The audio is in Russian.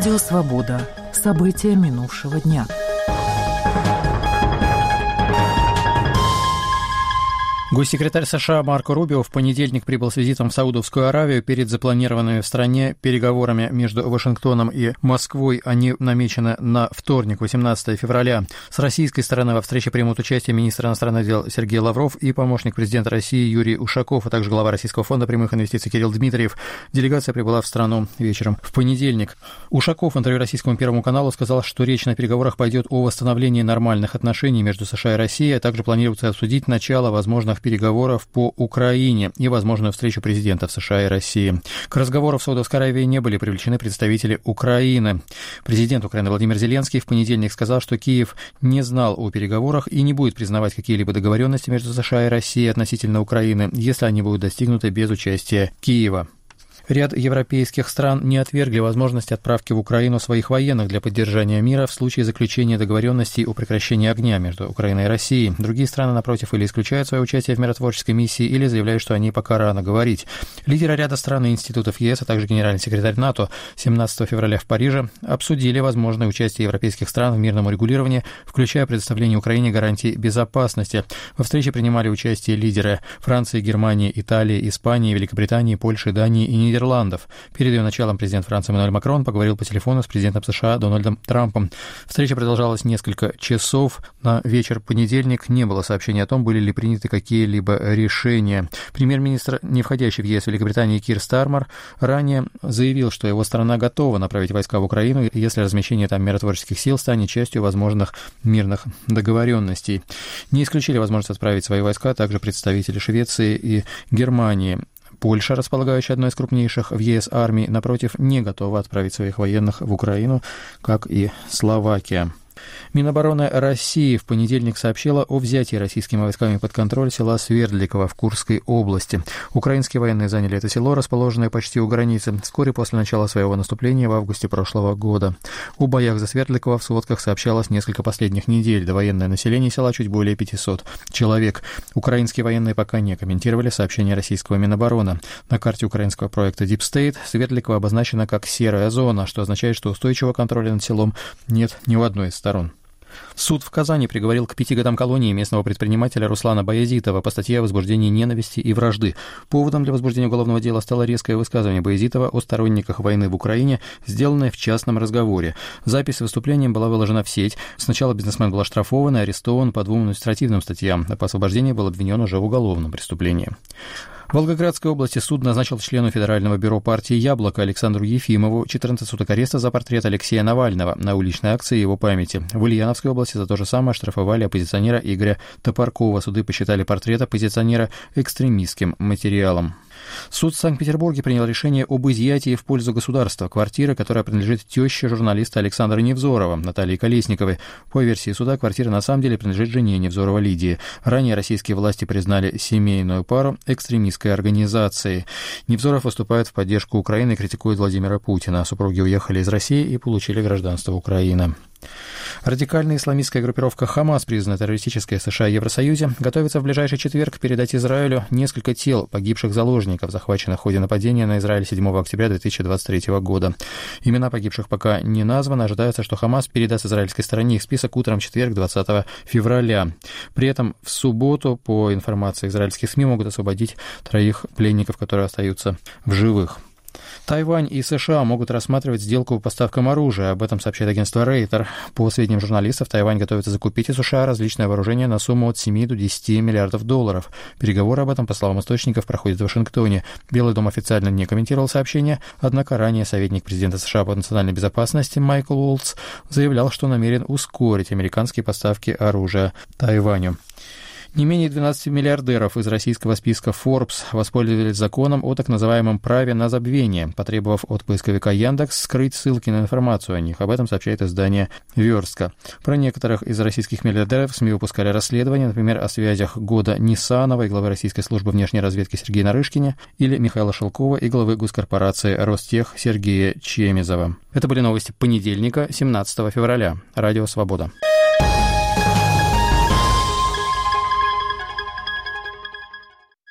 Радио «Свобода». События минувшего дня. Госсекретарь США Марко Рубио в понедельник прибыл с визитом в Саудовскую Аравию перед запланированными в стране переговорами между Вашингтоном и Москвой. Они намечены на вторник, 18 февраля. С российской стороны во встрече примут участие министр иностранных дел Сергей Лавров и помощник президента России Юрий Ушаков, а также глава Российского фонда прямых инвестиций Кирилл Дмитриев. Делегация прибыла в страну вечером в понедельник. Ушаков в интервью Российскому Первому каналу сказал, что речь на переговорах пойдет о восстановлении нормальных отношений между США и Россией, а также планируется обсудить начало возможных переговоров по Украине и возможную встречу президентов США и России. К разговору в Саудовской Аравии не были привлечены представители Украины. Президент Украины Владимир Зеленский в понедельник сказал, что Киев не знал о переговорах и не будет признавать какие-либо договоренности между США и Россией относительно Украины, если они будут достигнуты без участия Киева. Ряд европейских стран не отвергли возможность отправки в Украину своих военных для поддержания мира в случае заключения договоренностей о прекращении огня между Украиной и Россией. Другие страны, напротив, или исключают свое участие в миротворческой миссии, или заявляют, что они пока рано говорить. Лидеры ряда стран и институтов ЕС, а также генеральный секретарь НАТО 17 февраля в Париже обсудили возможное участие европейских стран в мирном урегулировании, включая предоставление Украине гарантий безопасности. Во встрече принимали участие лидеры Франции, Германии, Италии, Испании, Великобритании, Польши, Дании и Нидерландов. Перед ее началом президент Франции Эммануэль Макрон поговорил по телефону с президентом США Дональдом Трампом. Встреча продолжалась несколько часов. На вечер понедельник не было сообщений о том, были ли приняты какие-либо решения. Премьер-министр, не входящий в ЕС Великобритании Кир Стармер, ранее заявил, что его страна готова направить войска в Украину, если размещение там миротворческих сил станет частью возможных мирных договоренностей. Не исключили возможность отправить свои войска также представители Швеции и Германии. Польша, располагающая одной из крупнейших в ЕС армий, напротив, не готова отправить своих военных в Украину, как и Словакия. Минобороны России в понедельник сообщила о взятии российскими войсками под контроль села Свердликово в Курской области. Украинские военные заняли это село, расположенное почти у границы, вскоре после начала своего наступления в августе прошлого года. О боях за Свердликово в сводках сообщалось несколько последних недель. Довоенное население села чуть более 500 человек. Украинские военные пока не комментировали сообщение российского Минобороны. На карте украинского проекта Deep State Свердликово обозначено как серая зона, что означает, что устойчивого контроля над селом нет ни у одной из сторон. Суд в Казани приговорил к 5 годам колонии местного предпринимателя Руслана Баязитова по статье о возбуждении ненависти и вражды. Поводом для возбуждения уголовного дела стало резкое высказывание Баязитова о сторонниках войны в Украине, сделанное в частном разговоре. Запись с выступлением была выложена в сеть. Сначала бизнесмен был оштрафован и арестован по 2 административным статьям, а по освобождению был обвинен уже в уголовном преступлении. В Волгоградской области суд назначил члену Федерального бюро партии «Яблоко» Александру Ефимову 14 суток ареста за портрет Алексея Навального на уличной акции его памяти. В Ульяновской области за то же самое оштрафовали оппозиционера Игоря Топоркова. Суды посчитали портрет оппозиционера экстремистским материалом. Суд в Санкт-Петербурге принял решение об изъятии в пользу государства квартиры, которая принадлежит теще журналиста Александра Невзорова, Натальи Колесниковой. По версии суда, квартира на самом деле принадлежит жене Невзорова Лидии. Ранее российские власти признали семейную пару экстремистской организацией. Невзоров выступает в поддержку Украины и критикует Владимира Путина. Супруги уехали из России и получили гражданство Украины. Радикальная исламистская группировка «Хамас», признанная террористической в США и Евросоюзе, готовится в ближайший четверг передать Израилю несколько тел погибших заложников, захваченных в ходе нападения на Израиль 7 октября 2023 года. Имена погибших пока не названы. Ожидается, что «Хамас» передаст израильской стороне их список утром в четверг, 20 февраля. При этом в субботу, по информации израильских СМИ, могут освободить 3 пленников, которые остаются в живых. Тайвань и США могут рассматривать сделку по поставкам оружия. Об этом сообщает агентство Рейтер. По сведениям журналистов, Тайвань готовится закупить из США различное вооружение на сумму от 7 до 10 миллиардов долларов. Переговоры об этом, по словам источников, проходят в Вашингтоне. Белый дом официально не комментировал сообщение, однако ранее советник президента США по национальной безопасности Майкл Уолтс заявлял, что намерен ускорить американские поставки оружия Тайваню. Не менее 12 миллиардеров из российского списка Forbes воспользовались законом о так называемом праве на забвение, потребовав от поисковика Яндекс скрыть ссылки на информацию о них. Об этом сообщает издание «Верстка». Про некоторых из российских миллиардеров СМИ выпускали расследования, например, о связях Года Нисанова и главы Российской службы внешней разведки Сергея Нарышкина или Михаила Шелкова и главы госкорпорации «Ростех» Сергея Чемизова. Это были новости понедельника, 17 февраля. Радио «Свобода».